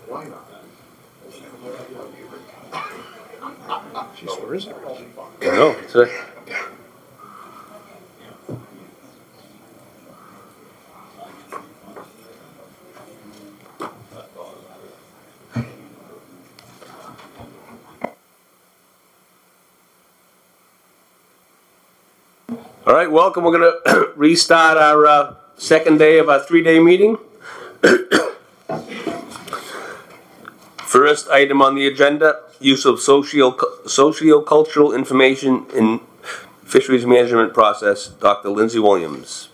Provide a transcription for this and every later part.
Why not? Jeez, where is it? No, today. All right, welcome. We're going to restart our second day of our 3-day meeting. First item on the agenda, use of socio-cultural information in fisheries management process. Dr. Lindsay Williams.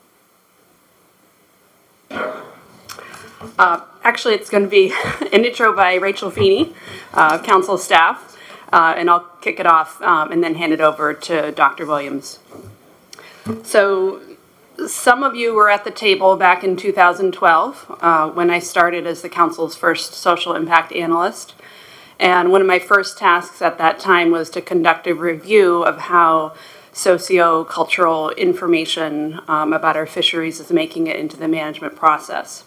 Actually, it's going to be an intro by Rachel Feeney, council staff, and I'll kick it off and then hand it over to Dr. Williams. So some of you were at the table back in 2012 when I started as the council's first social impact analyst. And one of my first tasks at that time was to conduct a review of how socio-cultural information about our fisheries is making it into the management process.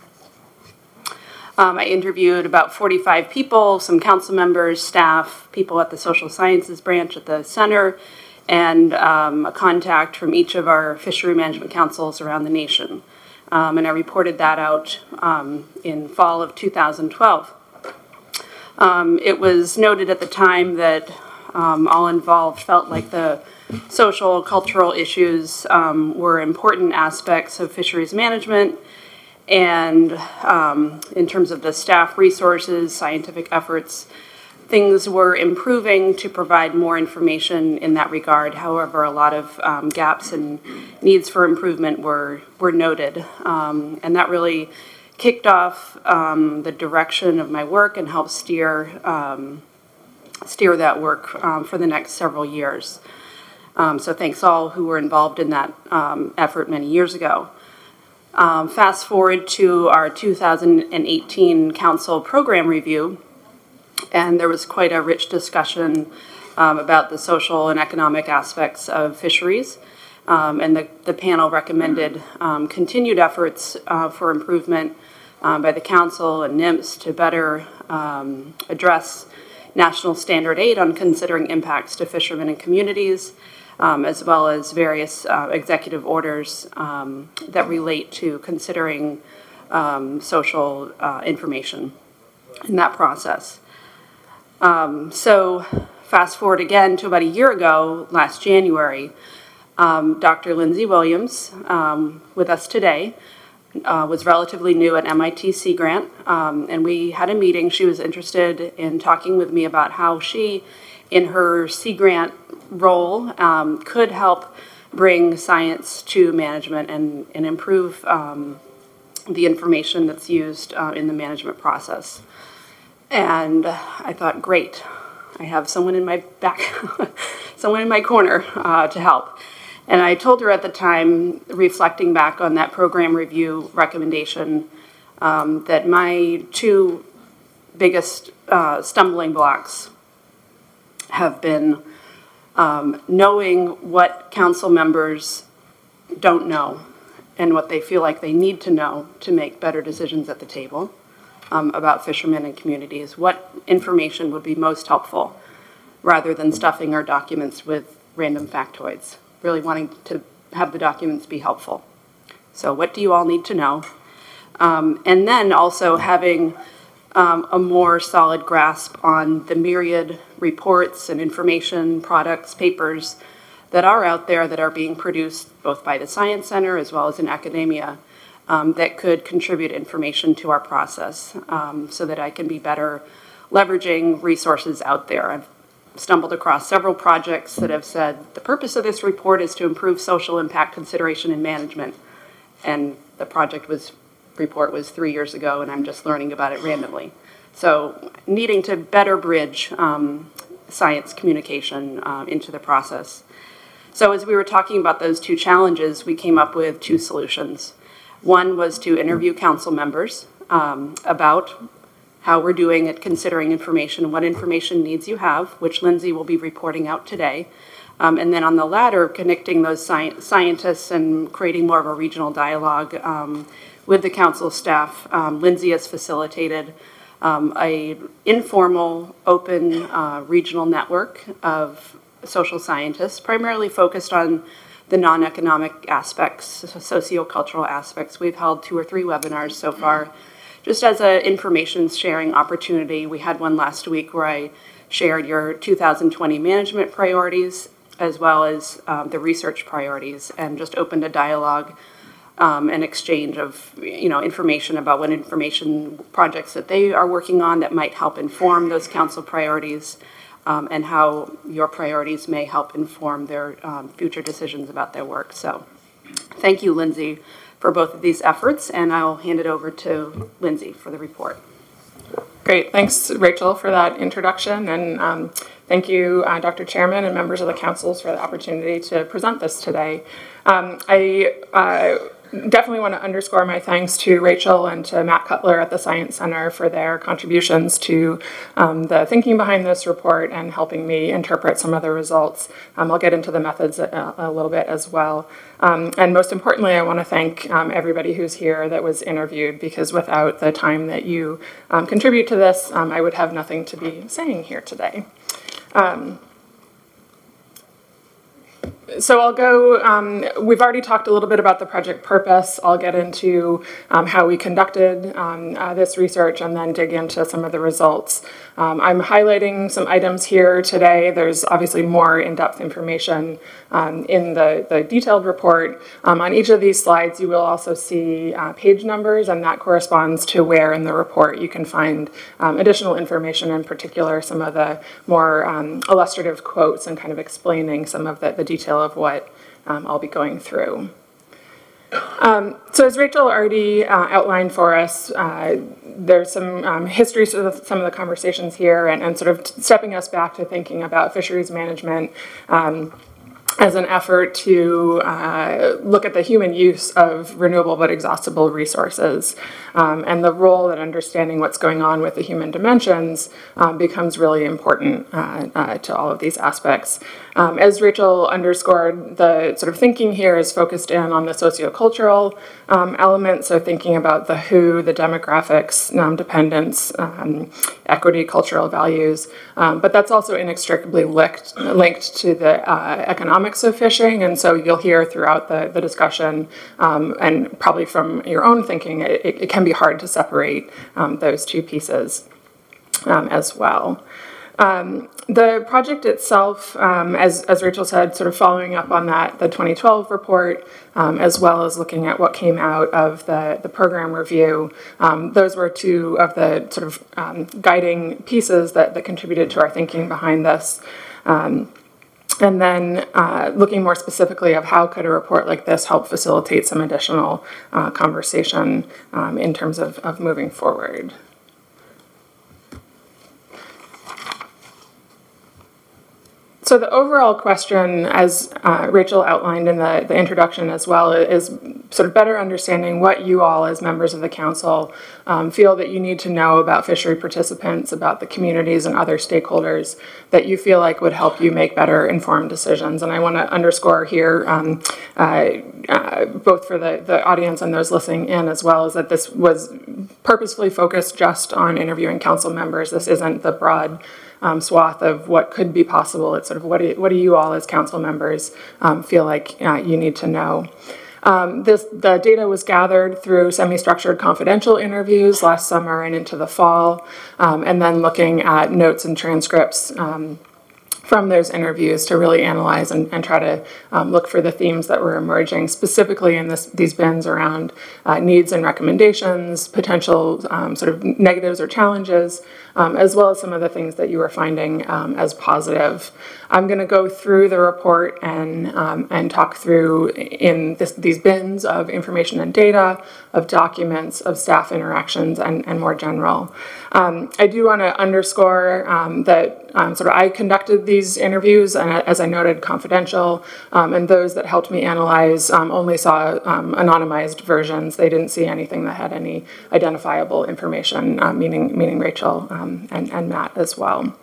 I interviewed about 45 people, some council members, staff, people at the social sciences branch at the center, and a contact from each of our fishery management councils around the nation. And I reported that out in fall of 2012. It was noted at the time that all involved felt like the social, cultural issues were important aspects of fisheries management, and in terms of the staff resources, scientific efforts, things were improving to provide more information in that regard. However, a lot of gaps and needs for improvement were noted. And that really kicked off the direction of my work and helped steer that work for the next several years. So thanks all who were involved in that effort many years ago. Fast forward to our 2018 council program review, and there was quite a rich discussion about the social and economic aspects of fisheries. And the panel recommended continued efforts for improvement by the council and NIMS to better address national standard aid on considering impacts to fishermen and communities, as well as various executive orders that relate to considering social information in that process. So fast forward again to about a year ago, last January, Dr. Lindsay Williams, with us today, was relatively new at MIT Sea Grant, and we had a meeting. She was interested in talking with me about how she, in her Sea Grant role, could help bring science to management and improve the information that's used in the management process. And I thought, great, I have someone in my someone in my corner to help. And I told her at the time, reflecting back on that program review recommendation, that my two biggest stumbling blocks have been knowing what council members don't know and what they feel like they need to know to make better decisions at the table. About fishermen and communities, what information would be most helpful rather than stuffing our documents with random factoids, really wanting to have the documents be helpful. So what do you all need to know? And then also having a more solid grasp on the myriad reports and information, products, papers that are out there that are being produced both by the Science Center as well as in academia, that could contribute information to our process so that I can be better leveraging resources out there. I've stumbled across several projects that have said the purpose of this report is to improve social impact consideration and management. And the report was 3 years ago, and I'm just learning about it randomly. So needing to better bridge science communication into the process. So as we were talking about those two challenges, we came up with two solutions. One was to interview council members about how we're doing at considering information, what information needs you have, which Lindsay will be reporting out today. And then on the latter, connecting those scientists and creating more of a regional dialogue with the council staff. Lindsay has facilitated a informal, open regional network of social scientists, primarily focused on the non-economic aspects, sociocultural aspects. We've held 2 or 3 webinars so far, just as an information sharing opportunity. We had one last week where I shared your 2020 management priorities, as well as the research priorities, and just opened a dialogue and exchange of information about what information projects that they are working on that might help inform those council priorities, and how your priorities may help inform their future decisions about their work. So thank you, Lindsay, for both of these efforts, and I'll hand it over to Lindsay for the report. Great. Thanks, Rachel, for that introduction, and thank you, Dr. Chairman and members of the councils, for the opportunity to present this today. I definitely want to underscore my thanks to Rachel and to Matt Cutler at the Science Center for their contributions to the thinking behind this report and helping me interpret some of the results. I'll get into the methods a little bit as well. And most importantly, I want to thank everybody who's here that was interviewed, because without the time that you contribute to this, I would have nothing to be saying here today. So I'll go, we've already talked a little bit about the project purpose. I'll get into how we conducted this research and then dig into some of the results. I'm highlighting some items here today. There's obviously more in-depth information in the detailed report. On each of these slides, you will also see page numbers, and that corresponds to where in the report you can find additional information, in particular some of the more illustrative quotes and kind of explaining some of the detail of what I'll be going through. So as Rachel already outlined for us, there's some history to some of the conversations here, and sort of stepping us back to thinking about fisheries management as an effort to look at the human use of renewable but exhaustible resources, and the role that understanding what's going on with the human dimensions becomes really important to all of these aspects. As Rachel underscored, the sort of thinking here is focused in on the sociocultural element, so thinking about the who, the demographics, dependence, equity, cultural values, but that's also inextricably linked to the economics of fishing, and so you'll hear throughout the discussion, and probably from your own thinking, it can be hard to separate those two pieces as well. The project itself, as Rachel said, sort of following up on the 2012 report, as well as looking at what came out of the program review. Those were 2 of the sort of guiding pieces that contributed to our thinking behind this. And then looking more specifically of how could a report like this help facilitate some additional conversation in terms of moving forward. So the overall question, as Rachel outlined in the introduction as well, is sort of better understanding what you all as members of the council feel that you need to know about fishery participants, about the communities and other stakeholders that you feel like would help you make better informed decisions. And I want to underscore here, both for the audience and those listening in as well, is that this was purposefully focused just on interviewing council members. This isn't the broad swath of what could be possible. It's sort of what do you all as council members feel like you need to know. The data was gathered through semi-structured confidential interviews last summer and into the fall, and then looking at notes and transcripts from those interviews to really analyze and try to look for the themes that were emerging, specifically in these bins around needs and recommendations, potential sort of negatives or challenges, as well as some of the things that you were finding as positive. I'm going to go through the report and talk through in these bins of information and data, of documents, of staff interactions, and more general. I do want to underscore that sort of I conducted these interviews, and as I noted, confidential, and those that helped me analyze only saw anonymized versions. They didn't see anything that had any identifiable information, meaning Rachel and Matt as well.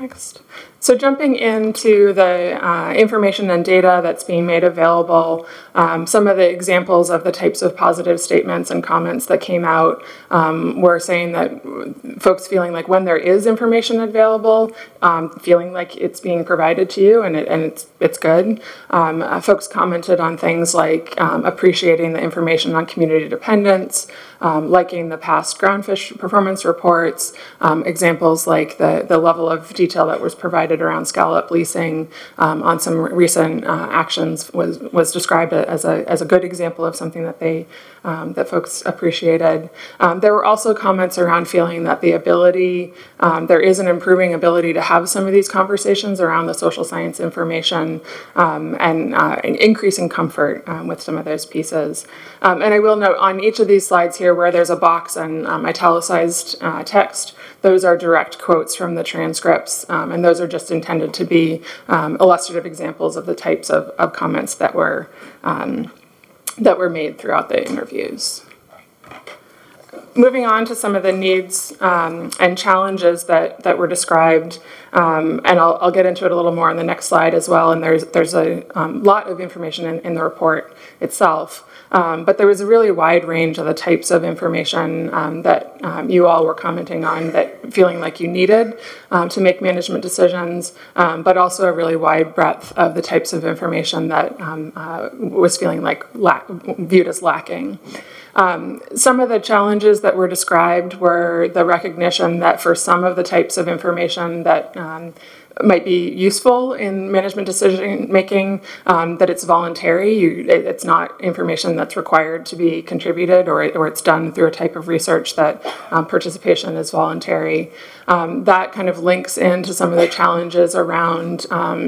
Next. So jumping into the information and data that's being made available, some of the examples of the types of positive statements and comments that came out were saying that folks feeling like when there is information available, feeling like it's being provided to you and it's good. Folks commented on things like appreciating the information on community dependence, liking the past groundfish performance reports, examples like the level of detail that was provided around scallop leasing on some recent actions was described as a good example of something that that folks appreciated. There were also comments around feeling that the ability, there is an improving ability to have some of these conversations around the social science information and increasing comfort with some of those pieces. And I will note on each of these slides here where there's a box and italicized text, those are direct quotes from the transcripts, and those are just intended to be illustrative examples of the types of comments that were made throughout the interviews. Moving on to some of the needs and challenges that were described, and I'll get into it a little more on the next slide as well, and there's a lot of information in the report itself. But there was a really wide range of the types of information that you all were commenting on that feeling like you needed to make management decisions, but also a really wide breadth of the types of information that was feeling like viewed as lacking. Some of the challenges that were described were the recognition that for some of the types of information that might be useful in management decision making, that it's voluntary. It's not information that's required to be contributed, or it's done through a type of research that participation is voluntary. That kind of links into some of the challenges around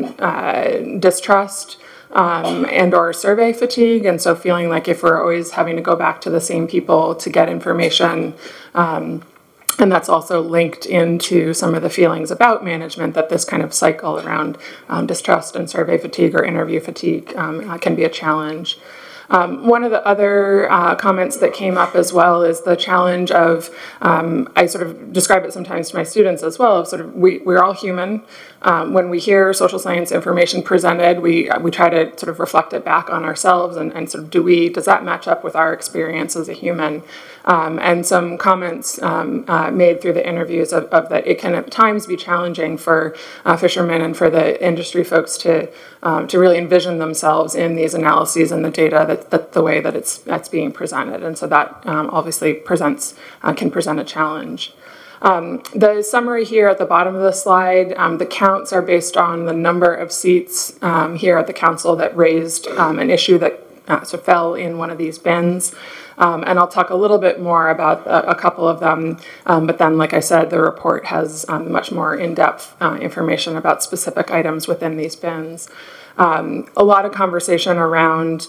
distrust and or survey fatigue, and so feeling like if we're always having to go back to the same people to get information, and that's also linked into some of the feelings about management that this kind of cycle around distrust and survey fatigue or interview fatigue can be a challenge. One of the other comments that came up as well is the challenge of, I sort of describe it sometimes to my students as well, of sort of we're all human. When we hear social science information presented, we try to sort of reflect it back on ourselves and sort of does that match up with our experience as a human? And some comments made through the interviews of that it can at times be challenging for fishermen and for the industry folks to really envision themselves in these analyses and the data that the way that that's being presented, and so that obviously can present a challenge. The summary here at the bottom of the slide, the counts are based on the number of seats here at the council that raised an issue that fell in one of these bins. And I'll talk a little bit more about a couple of them, but then, like I said, the report has much more in-depth information about specific items within these bins. A lot of conversation around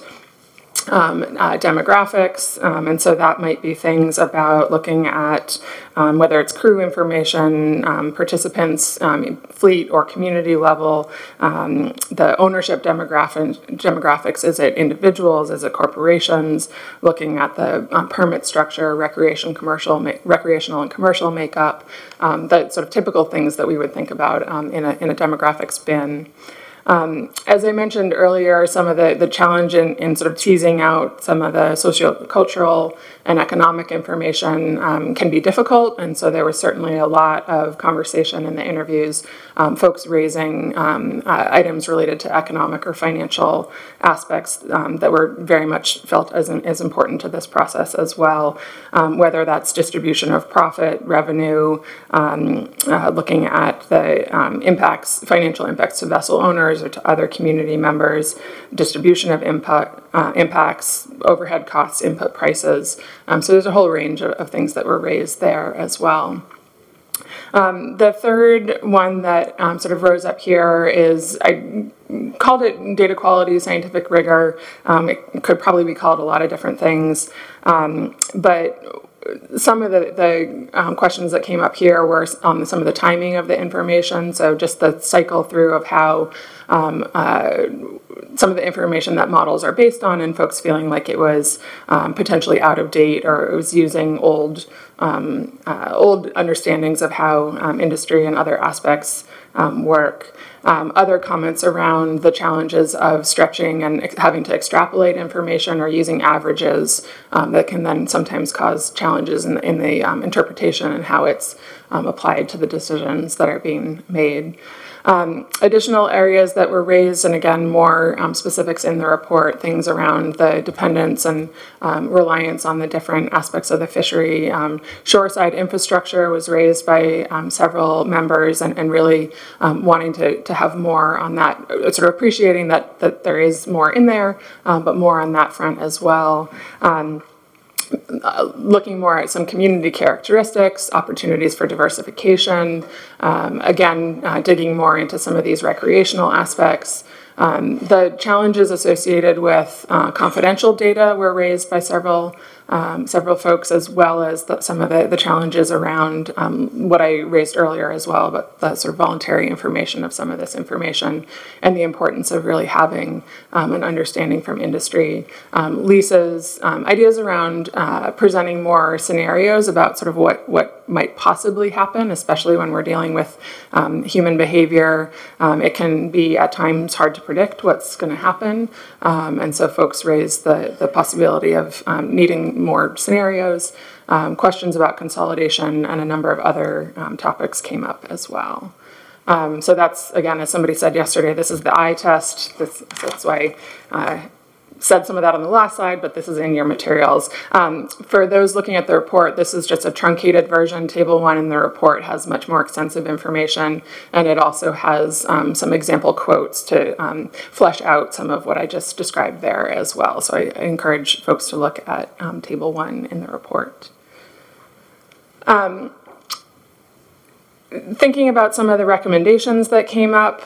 demographics, and so that might be things about looking at whether it's crew information, participants, fleet or community level, the ownership demographics, is it individuals, is it corporations, looking at the permit structure, recreational and commercial makeup, the sort of typical things that we would think about in a demographics bin. As I mentioned earlier, some of the challenge in sort of teasing out some of the sociocultural and economic information can be difficult, and so there was certainly a lot of conversation in the interviews, folks raising items related to economic or financial aspects that were very much felt as important to this process as well, whether that's distribution of profit, revenue, looking at the financial impacts to vessel owners or to other community members, distribution of impacts, overhead costs, input prices. So there's a whole range of things that were raised there as well. The third one that sort of rose up here is, I called it data quality, scientific rigor. It could probably be called a lot of different things, but some of the questions that came up here were on some of the timing of the information, so just the cycle through of how some of the information that models are based on, and folks feeling like it was potentially out of date, or it was using old understandings of how industry and other aspects work. Other comments around the challenges of stretching and having to extrapolate information or using averages that can then sometimes cause challenges in the interpretation and how it's applied to the decisions that are being made. Additional areas that were raised, and again, more specifics in the report, things around the dependence and reliance on the different aspects of the fishery. Shoreside infrastructure was raised by several members, and really wanting to have more on that, sort of appreciating that there is more in there, but more on that front as well. Looking more at some community characteristics, opportunities for diversification, digging more into some of these recreational aspects. The challenges associated with confidential data were raised by several folks, as well as some of the challenges around what I raised earlier as well, about the sort of voluntary information of some of this information and the importance of really having an understanding from industry. Lisa's ideas around presenting more scenarios about sort of what might possibly happen, especially when we're dealing with human behavior. It can be at times hard to predict what's going to happen, and so folks raised the possibility of needing more scenarios. Questions about consolidation and a number of other topics came up as well. So that's, again, as somebody said yesterday, this is the eye test. That's why I said some of that on the last slide, but this is in your materials. For those looking at the report, this is just a truncated version. Table 1 in the report has much more extensive information, and it also has some example quotes to flesh out some of what I just described there as well. So I encourage folks to look at Table 1 in the report. Thinking about some of the recommendations that came up,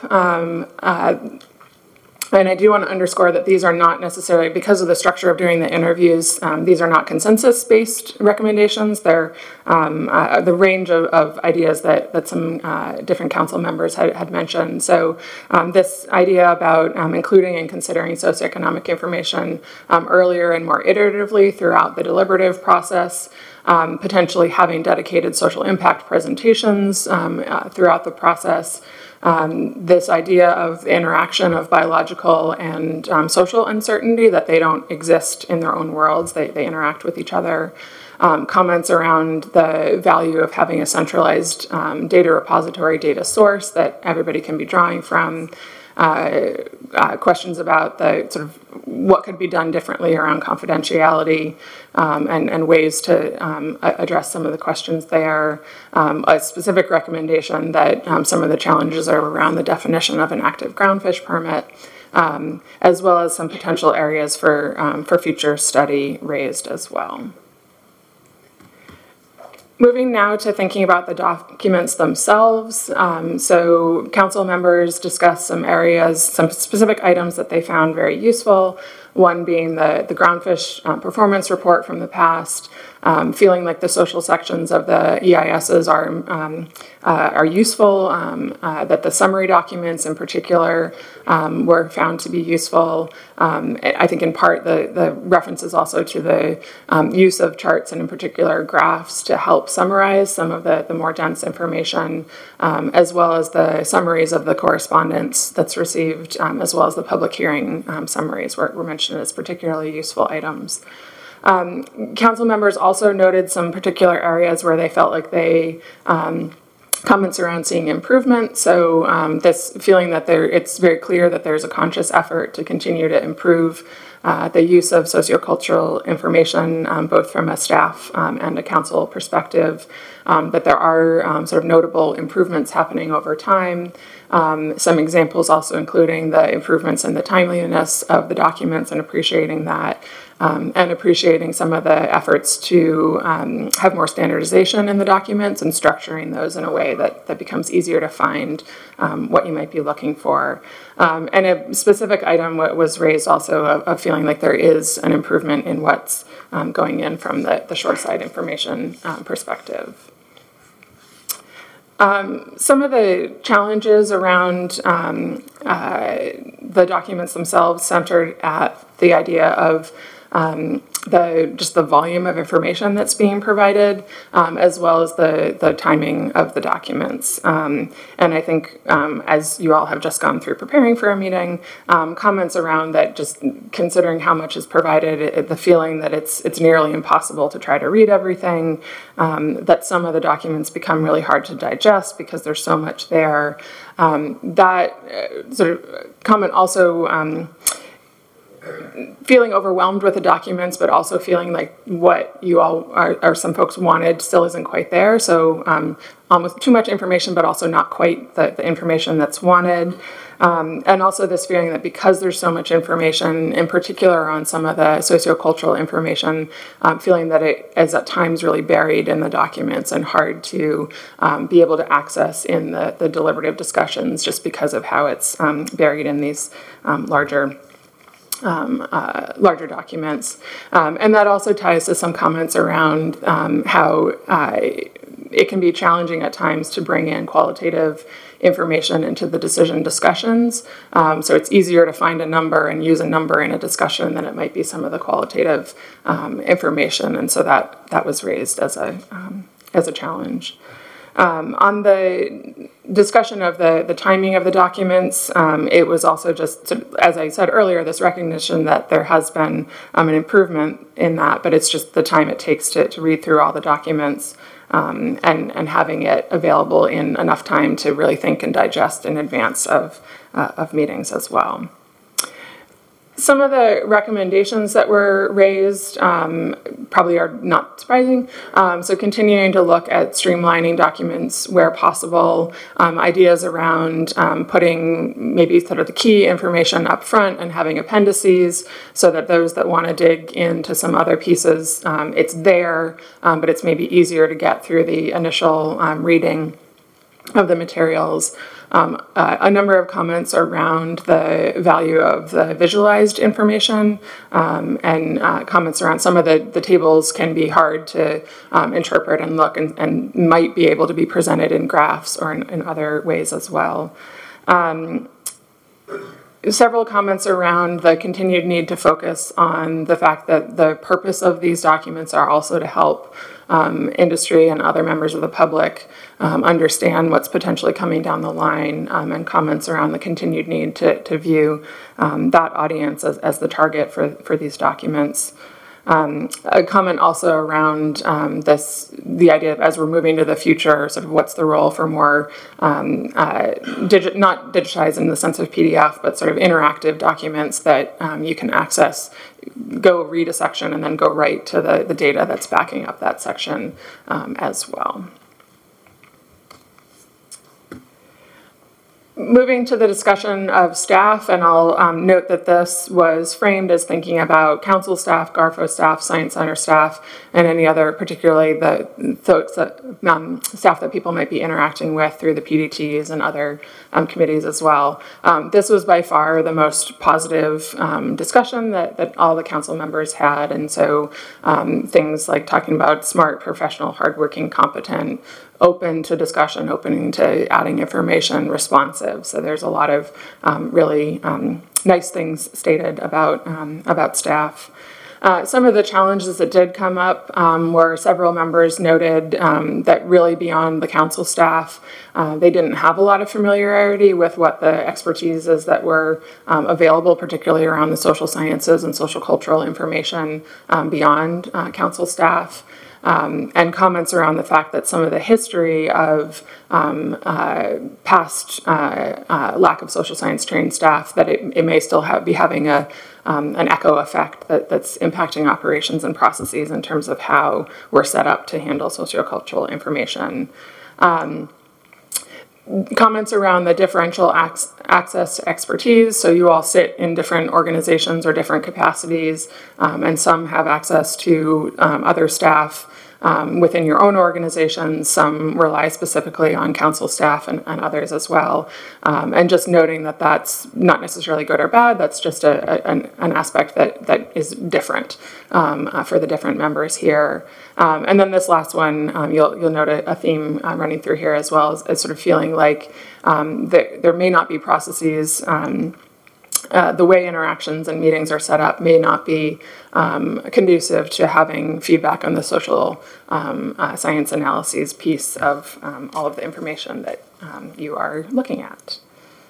and I do want to underscore that these are not necessarily, because of the structure of doing the interviews, these are not consensus-based recommendations. They're the range of ideas that some different council members had mentioned. So this idea about including and considering socioeconomic information earlier and more iteratively throughout the deliberative process, potentially having dedicated social impact presentations throughout the process. This idea of the interaction of biological and social uncertainty, that they don't exist in their own worlds, they interact with each other. Comments around the value of having a centralized data repository, data source that everybody can be drawing from. Questions about the sort of what could be done differently around confidentiality, and ways to address some of the questions there. A specific recommendation that some of the challenges are around the definition of an active groundfish permit, as well as some potential areas for future study raised as well. Moving now to thinking about the documents themselves. So council members discussed some areas, some specific items that they found very useful. One being the groundfish performance report from the past, feeling like the social sections of the EISs are useful, that the summary documents in particular were found to be useful. I think in part the references also to the use of charts and in particular graphs to help summarize some of the more dense information, as well as the summaries of the correspondence that's received, as well as the public hearing summaries were mentioned as particularly useful items. Council members also noted some particular areas where they felt like they comments around seeing improvement. So this feeling that it's very clear that there's a conscious effort to continue to improve the use of sociocultural information, both from a staff and a council perspective, that there are sort of notable improvements happening over time. Some examples also including the improvements in the timeliness of the documents and appreciating that, and appreciating some of the efforts to have more standardization in the documents and structuring those in a way that becomes easier to find what you might be looking for. And a specific item was raised also of feeling like there is an improvement in what's going in from the shoreside information perspective. Some of the challenges around the documents themselves centered at the idea of the volume of information that's being provided, as well as the timing of the documents. And I think as you all have just gone through preparing for a meeting, comments around that, just considering how much is provided, the feeling that it's nearly impossible to try to read everything, that some of the documents become really hard to digest because there's so much there. That sort of comment also feeling overwhelmed with the documents, but also feeling like what you all or some folks wanted still isn't quite there. So almost too much information, but also not quite the information that's wanted. And also this feeling that because there's so much information, in particular on some of the sociocultural information, feeling that it is at times really buried in the documents and hard to be able to access in the deliberative discussions, just because of how it's buried in these larger documents. And that also ties to some comments around how it can be challenging at times to bring in qualitative information into the decision discussions. So it's easier to find a number and use a number in a discussion than it might be some of the qualitative information. And so that was raised as a challenge. On the discussion of the timing of the documents, it was also just, as I said earlier, this recognition that there has been an improvement in that, but it's just the time it takes to read through all the documents and having it available in enough time to really think and digest in advance of meetings as well. Some of the recommendations that were raised probably are not surprising. So continuing to look at streamlining documents where possible, ideas around putting maybe sort of the key information up front and having appendices so that those that want to dig into some other pieces, it's there, but it's maybe easier to get through the initial reading of the materials. A number of comments around the value of the visualized information and comments around some of the tables can be hard to interpret and look and might be able to be presented in graphs or in other ways as well. Several comments around the continued need to focus on the fact that the purpose of these documents are also to help industry and other members of the public understand what's potentially coming down the line, and comments around the continued need to view that audience as the target for these documents. A comment also around the idea of, as we're moving to the future, sort of what's the role for more not digitized in the sense of PDF, but sort of interactive documents that you can access, go read a section and then go right to the data that's backing up that section as well. Moving to the discussion of staff, and I'll note that this was framed as thinking about council staff, Garfo staff, Science Center staff, and any other, particularly the folks that, staff that people might be interacting with through the PDTs and other committees as well. This was by far the most positive discussion that all the council members had, and so things like talking about smart, professional, hardworking, competent, open to discussion, open to adding information, responsive. So there's a lot of really nice things stated about staff. Some of the challenges that did come up were several members noted that really beyond the council staff, they didn't have a lot of familiarity with what the expertise is that were available, particularly around the social sciences and social cultural information beyond council staff. And comments around the fact that some of the history of past lack of social science trained staff, that it may still be having an echo effect that's impacting operations and processes in terms of how we're set up to handle sociocultural information. Comments around the differential access to expertise. So you all sit in different organizations or different capacities, and some have access to other staff within your own organization. Some rely specifically on council staff and others as well. And just noting that that's not necessarily good or bad, that's just an aspect that is different for the different members here. And then this last one, you'll note a theme running through here as well, as sort of feeling like there may not be processes the way interactions and meetings are set up may not be conducive to having feedback on the social science analyses piece of all of the information that you are looking at.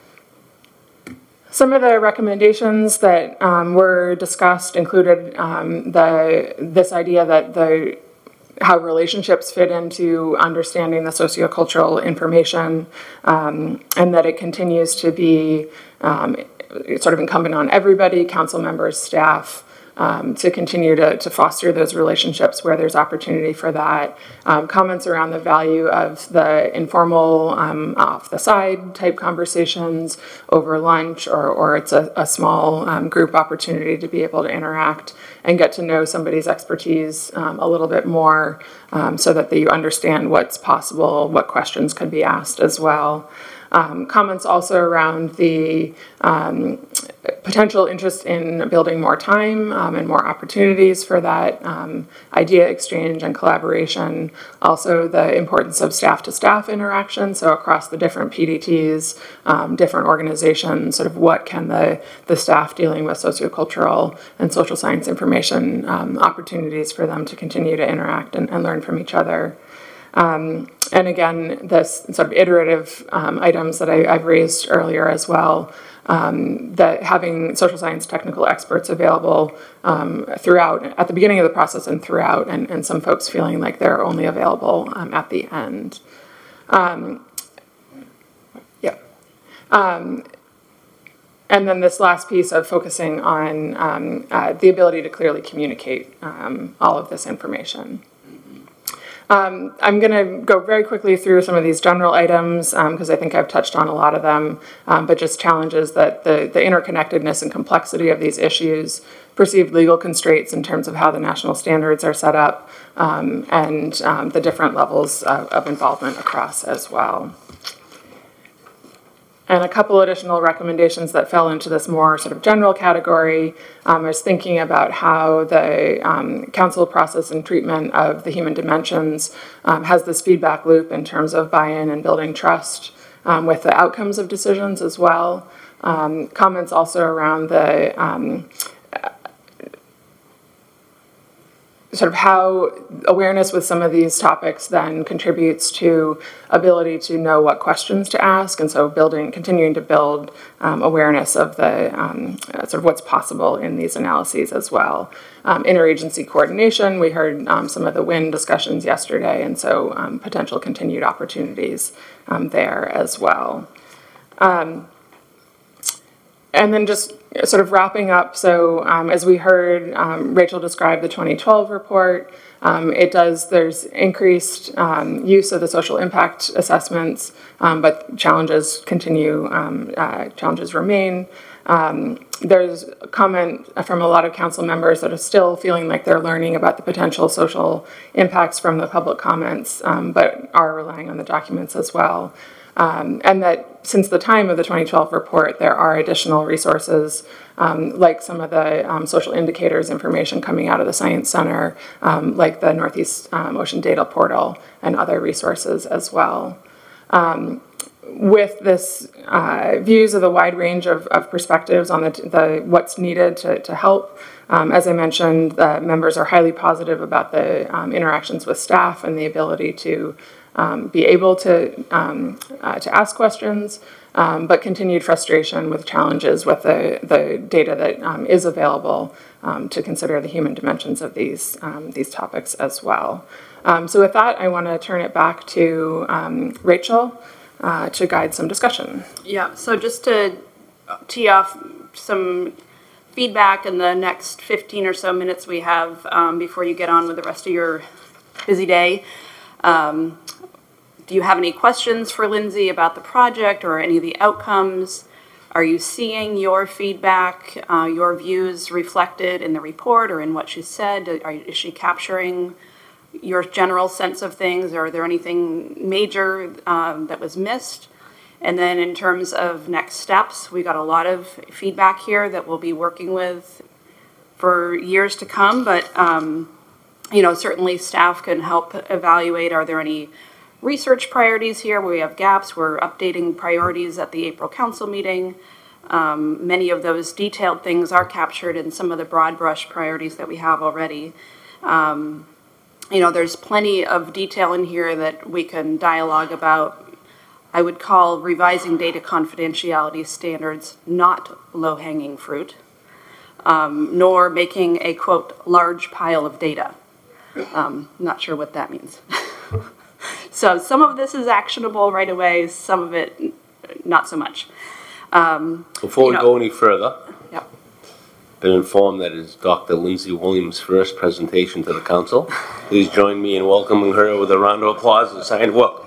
Some of the recommendations that were discussed included this idea that how relationships fit into understanding the sociocultural information, and that it continues to be sort of incumbent on everybody, council members, staff, to continue to foster those relationships where there's opportunity for that. Comments around the value of the informal, off the side type conversations over lunch, or it's a small group opportunity to be able to interact and get to know somebody's expertise a little bit more, so that you understand what's possible, what questions could be asked as well. Comments also around the potential interest in building more time and more opportunities for that idea exchange and collaboration. Also, the importance of staff-to-staff interaction, so across the different PDTs, different organizations, sort of what can the staff dealing with sociocultural and social science information, opportunities for them to continue to interact and learn from each other. And again, this sort of iterative items that I've raised earlier as well, that having social science technical experts available throughout, at the beginning of the process and throughout, and some folks feeling like they're only available at the end. And then this last piece of focusing on the ability to clearly communicate all of this information. I'm going to go very quickly through some of these general items because I think I've touched on a lot of them, but just challenges that the interconnectedness and complexity of these issues, perceived legal constraints in terms of how the national standards are set up, and the different levels of involvement across as well. And a couple additional recommendations that fell into this more sort of general category is thinking about how the council process and treatment of the human dimensions has this feedback loop in terms of buy-in and building trust with the outcomes of decisions as well. Comments also around the sort of how awareness with some of these topics then contributes to ability to know what questions to ask, and so continuing to build awareness of the sort of what's possible in these analyses as well. Interagency coordination, we heard some of the WIN discussions yesterday, and so potential continued opportunities there as well. And then just sort of wrapping up, so as we heard Rachel describe the 2012 report, there's increased use of the social impact assessments, but challenges remain. There's a comment from a lot of council members that are still feeling like they're learning about the potential social impacts from the public comments, but are relying on the documents as well. And that since the time of the 2012 report, there are additional resources, like some of the social indicators information coming out of the Science Center, like the Northeast Ocean Data Portal and other resources as well. With this views of the wide range of perspectives on the what's needed to help, as I mentioned, the members are highly positive about the interactions with staff and the ability to be able to ask questions, but continued frustration with challenges with the data that is available to consider the human dimensions of these topics as well. So with that, I want to turn it back to Rachel to guide some discussion. Yeah, so just to tee off some feedback in the next 15 or so minutes we have before you get on with the rest of your busy day. Do you have any questions for Lindsay about the project or any of the outcomes? Are you seeing your feedback, your views reflected in the report or in what she said? Is she capturing your general sense of things? Or are there anything major that was missed? And then in terms of next steps, we got a lot of feedback here that we'll be working with for years to come. But, certainly staff can help evaluate, are there any research priorities here where we have gaps? We're updating priorities at the April council meeting. Many of those detailed things are captured in some of the broad brush priorities that we have already. There's plenty of detail in here that we can dialogue about. I would call revising data confidentiality standards not low-hanging fruit, nor making a, quote, large pile of data. Not sure what that means. So some of this is actionable right away, some of it not so much. Before we go any further, Yep. been informed that it's Dr. Lindsay Williams' first presentation to the council. Please join me in welcoming her with a round of applause and a signed welcome.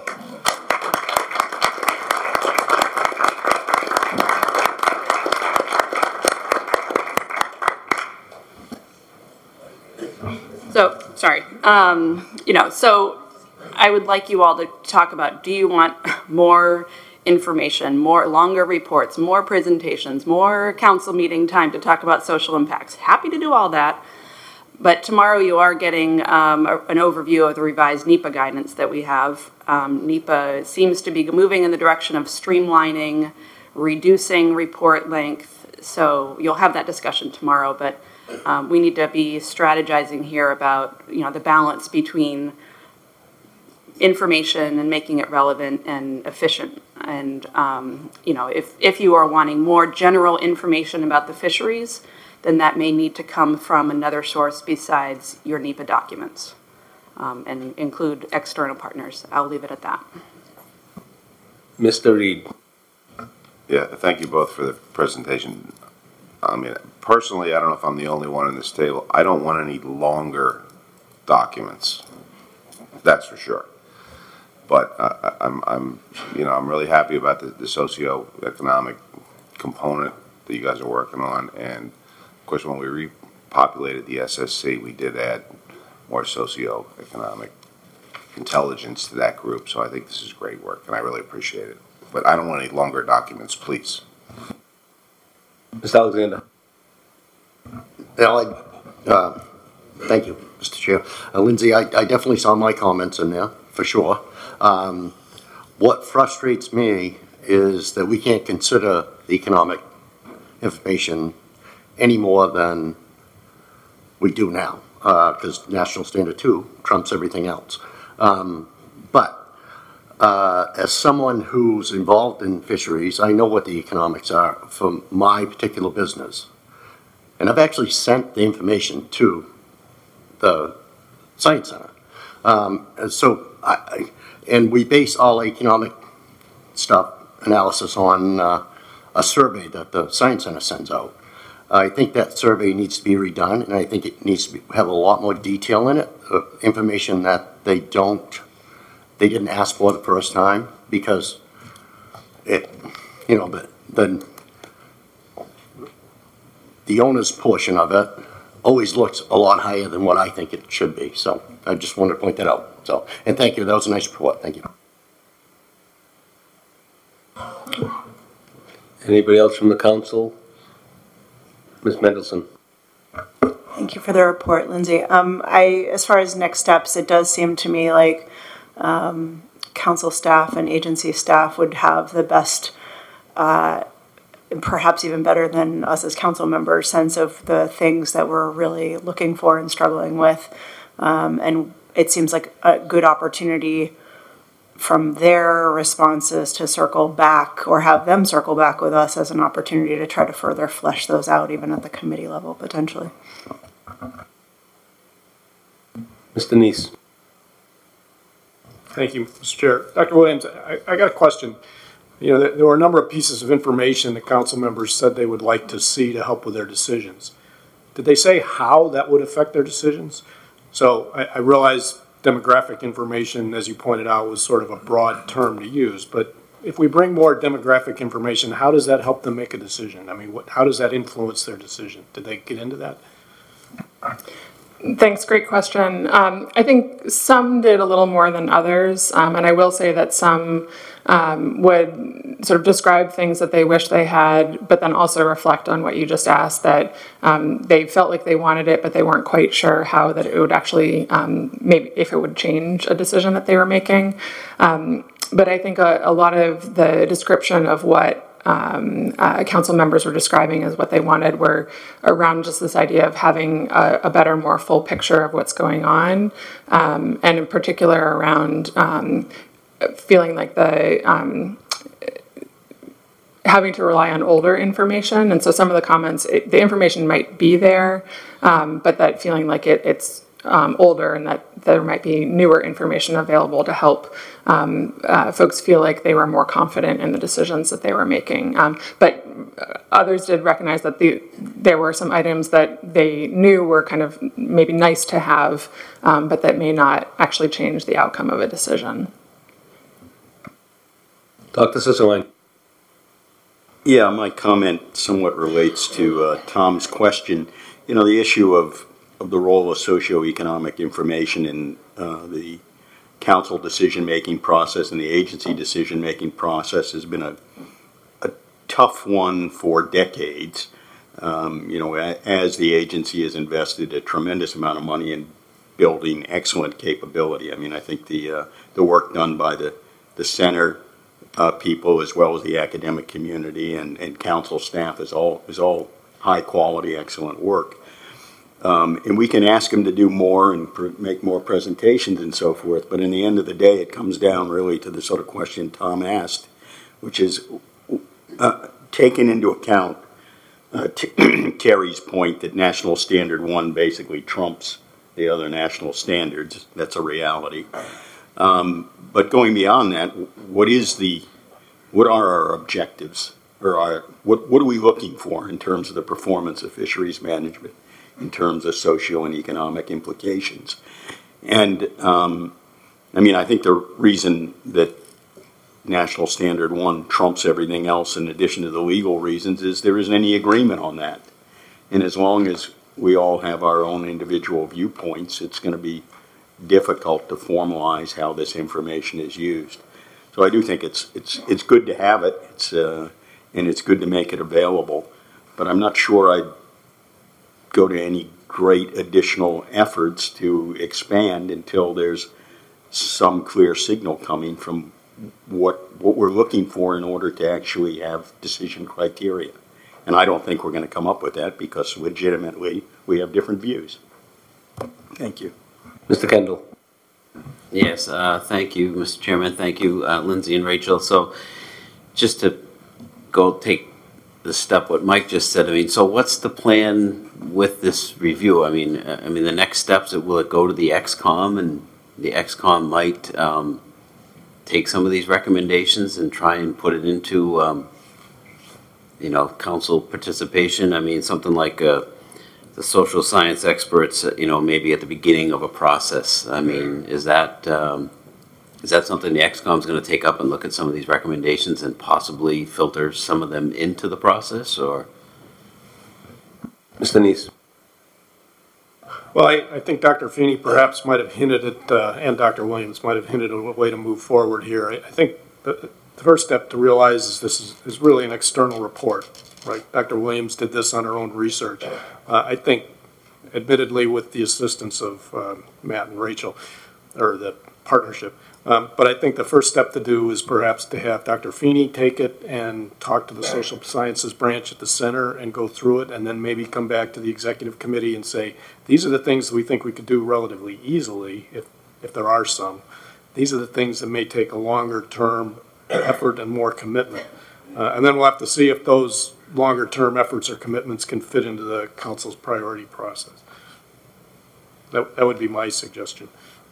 So, sorry. So I would like you all to talk about, do you want more information, more longer reports, more presentations, more council meeting time to talk about social impacts? Happy to do all that. But tomorrow you are getting an overview of the revised NEPA guidance that we have. NEPA seems to be moving in the direction of streamlining, reducing report length. So you'll have that discussion tomorrow, but we need to be strategizing here about, the balance between information and making it relevant and efficient. And, if you are wanting more general information about the fisheries, then that may need to come from another source besides your NEPA documents, and include external partners. I'll leave it at that. Mr. Reed. Yeah, thank you both for the presentation. I mean, personally, I don't know if I'm the only one in this table. I don't want any longer documents. That's for sure. But I'm really happy about the socioeconomic component that you guys are working on. And of course, when we repopulated the SSC, we did add more socioeconomic intelligence to that group. So I think this is great work, and I really appreciate it. But I don't want any longer documents, please. Mr. Alexander. Thank you, Mr. Chair. Lindsay, I definitely saw my comments in there, for sure. What frustrates me is that we can't consider the economic information any more than we do now, because National Standard 2 trumps everything else. But as someone who's involved in fisheries, I know what the economics are for my particular business. And I've actually sent the information to the Science Center. And we base all economic analysis on a survey that the Science Center sends out. I think that survey needs to be redone, and I think it needs to have a lot more detail in it, information that they didn't ask for the first time, because the owner's portion of it always looks a lot higher than what I think it should be. So I just wanted to point that out. So, and thank you. That was a nice report. Thank you. Anybody else from the council? Ms. Mendelson. Thank you for the report, Lindsay. As far as next steps, it does seem to me like council staff and agency staff would have the best, perhaps even better than us as council members, sense of the things that we're really looking for and struggling with. And it seems like a good opportunity from their responses to circle back, or have them circle back with us as an opportunity to try to further flesh those out, even at the committee level, potentially. Mr. Neese. Thank you, Mr. Chair. Dr. Williams, I got a question. There were a number of pieces of information that council members said they would like to see to help with their decisions. Did they say how that would affect their decisions? So I realize demographic information, as you pointed out, was sort of a broad term to use, but if we bring more demographic information, how does that help them make a decision? I mean, how does that influence their decision? Did they get into that? Thanks, great question. I think some did a little more than others, and I will say that some would sort of describe things that they wish they had, but then also reflect on what you just asked, that they felt like they wanted it, but they weren't quite sure how that it would actually, maybe if it would change a decision that they were making. But I think a lot of the description of what council members were describing as what they wanted were around just this idea of having a better, more full picture of what's going on, and in particular around feeling like having to rely on older information. And so some of the comments, the information might be there, but that feeling like it's older and that there might be newer information available to help folks feel like they were more confident in the decisions that they were making. But others did recognize that there were some items that they knew were kind of maybe nice to have, but that may not actually change the outcome of a decision. Dr. Sisselman. Yeah, my comment somewhat relates to Tom's question. You know, the issue of the role of socioeconomic information in the council decision-making process and the agency decision-making process has been a tough one for decades. You know, as the agency has invested a tremendous amount of money in building excellent capability. I mean, I think the work done by the center people as well as the academic community and council staff is all high quality, excellent work. And we can ask them to do more and make more presentations and so forth, but in the end of the day, it comes down really to the sort of question Tom asked, which is taking into account Terry's point that National Standard 1 basically trumps the other national standards. That's a reality. But going beyond that, what are our objectives, or what are we looking for in terms of the performance of fisheries management, in terms of social and economic implications? And I mean, I think the reason that National Standard 1 trumps everything else, in addition to the legal reasons, is there isn't any agreement on that. And as long as we all have our own individual viewpoints, it's going to be difficult to formalize how this information is used. So I do think it's good to have it. And it's good to make it available. But I'm not sure I'd go to any great additional efforts to expand until there's some clear signal coming from what we're looking for in order to actually have decision criteria. And I don't think we're going to come up with that because legitimately we have different views. Thank you. Mr. Kendall. Yes, thank you, Mr. Chairman. Thank you, Lindsay and Rachel. So just to go take the step what Mike just said, I mean, so what's the plan with this review? I mean, the next steps, will it go to the XCOM, and the XCOM might take some of these recommendations and try and put it into, council participation? I mean, something like the social science experts, maybe at the beginning of a process. I mean, is that something the XCOM is going to take up and look at some of these recommendations and possibly filter some of them into the process, or? Mr. Neese. Well, I think Dr. Feeney perhaps might have hinted at, and Dr. Williams might have hinted at a way to move forward here. I think the first step to realize is this is really an external report, right? Dr. Williams did this on her own research. I think, admittedly, with the assistance of Matt and Rachel, or the partnership. But I think the first step to do is perhaps to have Dr. Feeney take it and talk to the social sciences branch at the center and go through it, and then maybe come back to the executive committee and say, these are the things we think we could do relatively easily, if there are some. These are the things that may take a longer term effort and more commitment. And then we'll have to see if those longer term efforts or commitments can fit into the council's priority process. That would be my suggestion.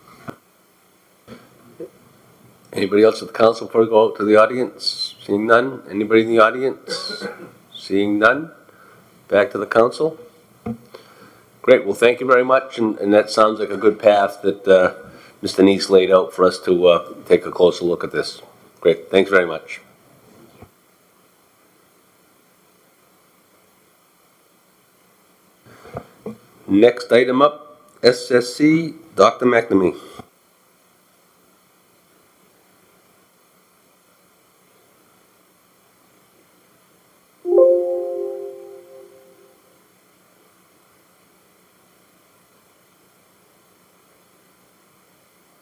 Anybody else at the council before we go out to the audience? Seeing none? Anybody in the audience? Seeing none? Back to the council? Great, well thank you very much, and that sounds like a good path that Mr. Neese laid out for us to take a closer look at this. Great, thanks very much. Next item up, SSC, Dr. McNamee.